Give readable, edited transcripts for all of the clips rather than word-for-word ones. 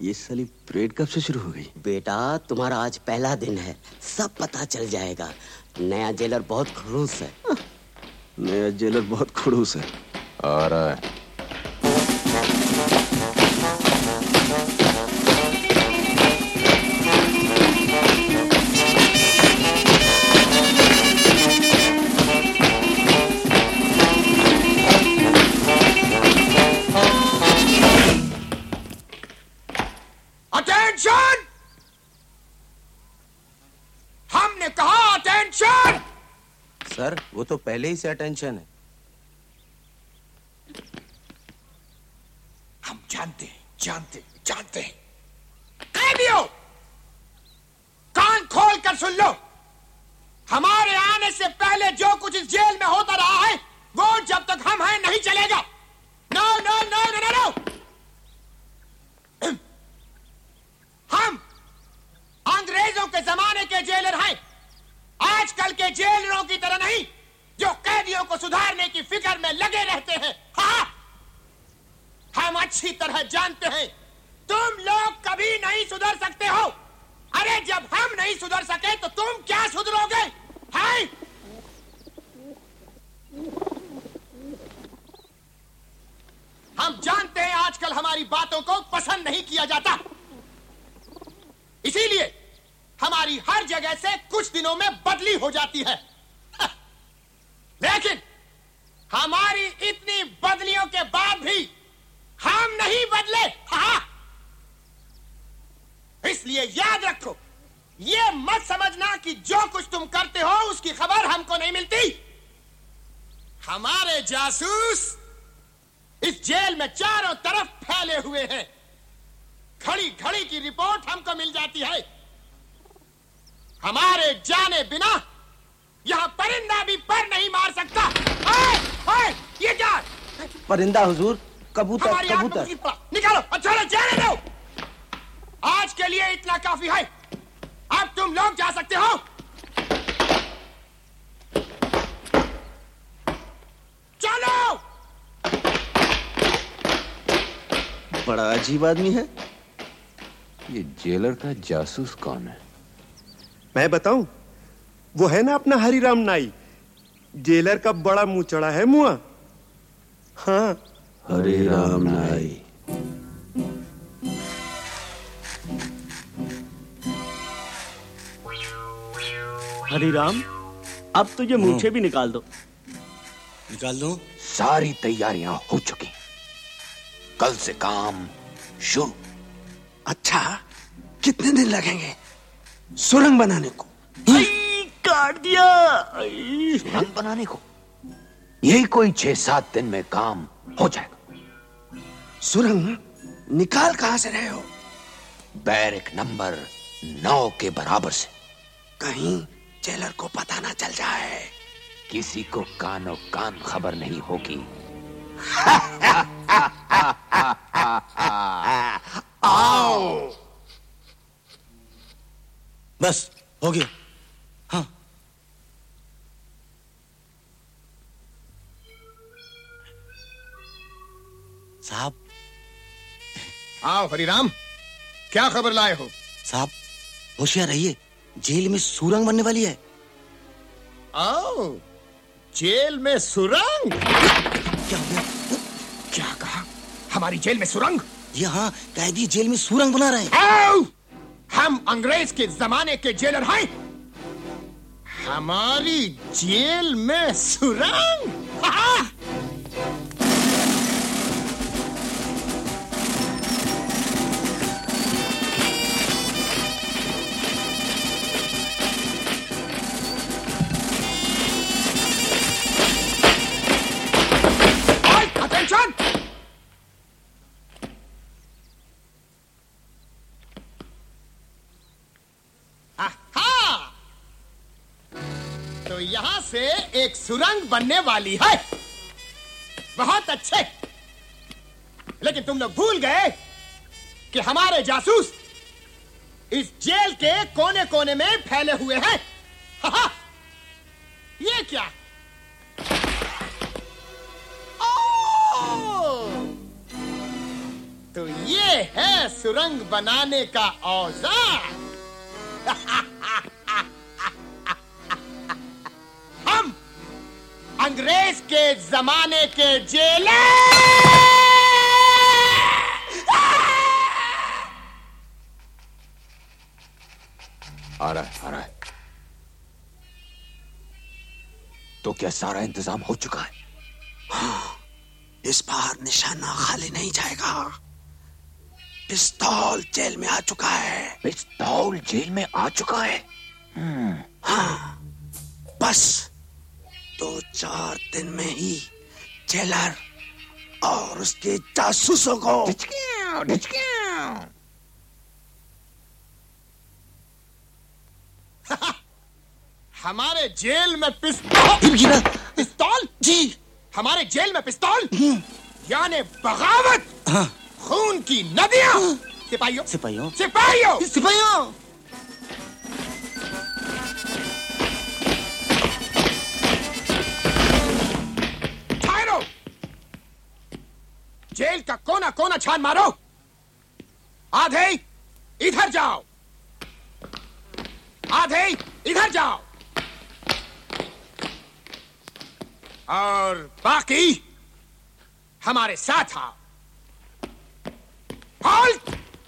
ये साली परेड कब से शुरू हो गई? बेटा तुम्हारा आज पहला दिन है, सब पता चल जाएगा। नया जेलर बहुत खड़ूस है। नया जेलर बहुत खड़ूस है। आ रहा है। अटेंशन! हमने कहा अटेंशन! सर वो तो पहले ही से अटेंशन है। हम जानते हैं। कैदियों, कान खोल कर सुन लो। हमारे आने से पहले जो कुछ इस जेल में होता रहा है वो जब तक हम हैं नहीं चलेगा। No no no no no no. हम अंग्रेजों के जमाने के जेलर हैं, आजकल के जेलरों की तरह नहीं जो कैदियों को सुधारने की फिक्र में लगे रहते हैं। हाँ, हम अच्छी तरह जानते हैं तुम लोग कभी नहीं सुधर सकते हो। अरे जब हम नहीं सुधर सके तो तुम क्या सुधरोगे? हैं? हम जानते हैं आजकल हमारी बातों को पसंद नहीं किया जाता, इसीलिए हमारी हर जगह से कुछ दिनों में बदली हो जाती है। लेकिन हमारी इतनी बदलियों के बाद भी हम नहीं बदले। हाँ, इसलिए याद रखो, ये मत समझना कि जो कुछ तुम करते हो उसकी खबर हमको नहीं मिलती। हमारे जासूस इस जेल में चारों तरफ फैले हुए हैं। घड़ी घड़ी की रिपोर्ट हमको मिल जाती है। हमारे जाने बिना यहां परिंदा भी पर नहीं मार सकता। ओए, ओए, ये क्या? परिंदा हुजूर, कबूतर। निकालो, अच्छा जाने दो। आज के लिए इतना काफी है, अब तुम लोग जा सकते हो। चलो। बड़ा अजीब आदमी है। ये जेलर का जासूस कौन है? मैं बताऊं? वो है ना अपना हरिराम नाई, जेलर का बड़ा मुंह चढ़ा है मुआ। हाँ, हरिराम नाई। हरिराम, अब तो ये मूछें भी निकाल दो। निकाल दो? सारी तैयारियां हो चुकी, कल से काम शुरू। अच्छा, कितने दिन लगेंगे सुरंग बनाने को? काट दिया। सुरंग बनाने को यही कोई 6-7 दिन में काम हो जाएगा। सुरंग निकाल कहां से रहे हो? बैरक नंबर 9 के बराबर से। कहीं जेलर को पता ना चल जाए। किसी को कानो कान खबर नहीं होगी। आओ। बस हो गया। हाँ, साहब। आओ हरिराम, क्या खबर लाए हो? साहब होशियार रहिए, जेल में सुरंग बनने वाली है। आओ, जेल में सुरंग? क्या हो गया? क्या कहा? हमारी जेल में सुरंग? यहाँ कैदी जेल में सुरंग बना रहे हैं। आओ! हम अंग्रेज के जमाने के जेलर हैं। हमारी जेल में सुरंग? हाँ! अटेंशन! तो यहां से एक सुरंग बनने वाली है। बहुत अच्छे, लेकिन तुम लोग भूल गए कि हमारे जासूस इस जेल के कोने कोने में फैले हुए हैं। हा, ये क्या? तो ये है सुरंग बनाने का औजार। हम अंग्रेज के जमाने के जेलर। आ रहा है। तो क्या सारा इंतजाम हो चुका है? हाँ, इस बार निशाना खाली नहीं जाएगा। पिस्तौल जेल में आ चुका है। पिस्तौल जेल में आ चुका है? हाँ, बस 2-4 दिन में ही जेलर और उसके जासूसों को हमारे जेल में पिस्तौल। पिस्तौल जी, हमारे जेल में पिस्तौल यानी बगावत। हाँ। खून की नदियां। सिपाहियों सिपाहियों सिपाहियों सिपाहियों ठहरो। जेल का कोना कोना छान मारो। आधे इधर जाओ, आधे इधर जाओ और बाकी हमारे साथ आओ। halt!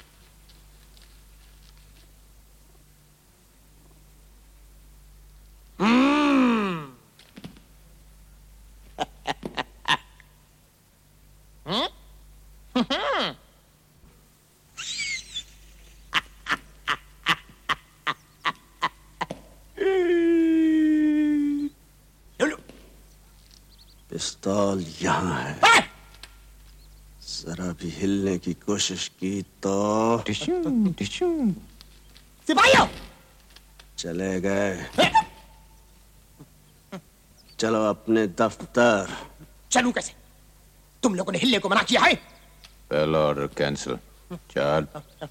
पिस्तौल यहाँ है। जरा भी हिलने की कोशिश की तो सिपाहियों चले गए। चलो अपने दफ्तर। चलूं कैसे? तुम लोगों ने हिलने को मना किया है। पहला ऑर्डर कैंसिल। चल।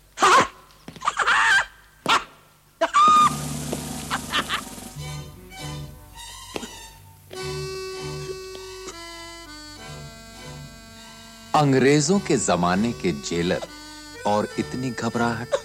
अंग्रेजों के जमाने के जेलर और इतनी घबराहट।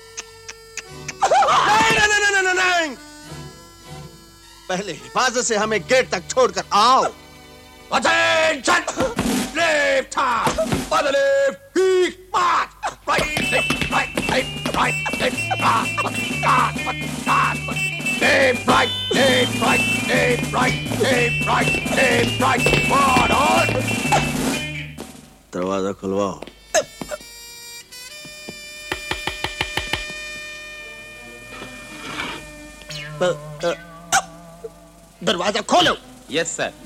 नहीं। पहले हिफाजत से हमें गेट तक छोड़कर आओ। Attention! Left hand, by the left, big march. Right, left, right, left, right, left, right, left, right, left, right, left, right, left, right, left, right. Forward, on. दरवाजा खुलवाओ। दरवाजा खोलो। Yes sir.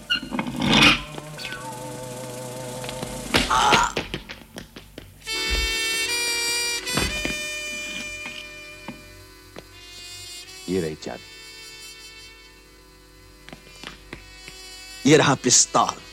ये रही चाबी। ये रहा पिस्तौल।